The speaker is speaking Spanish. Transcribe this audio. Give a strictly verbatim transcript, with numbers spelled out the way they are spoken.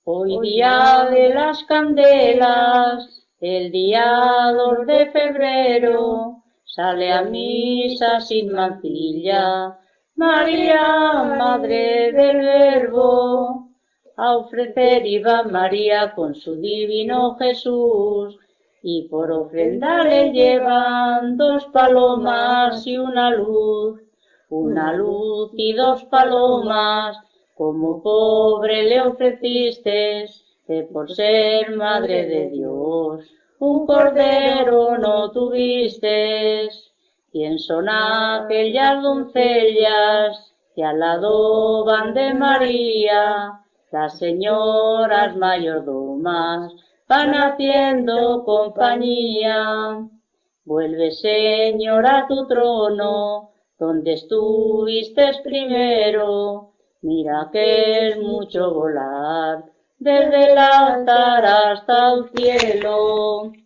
Hoy día de las candelas, el día dos de febrero, sale a misa sin mancilla, María, Madre del Verbo. A ofrecer iba María con su divino Jesús, y por ofrenda le llevan dos palomas y una luz, una luz y dos palomas. Como pobre le ofreciste, que por ser madre de Dios, un cordero no tuviste. ¿Quién son aquellas doncellas que al lado van de María? Las señoras mayordomas van haciendo compañía. Vuelve, Señor, a tu trono, donde estuviste primero. Mira que es mucho volar desde el altar hasta el cielo.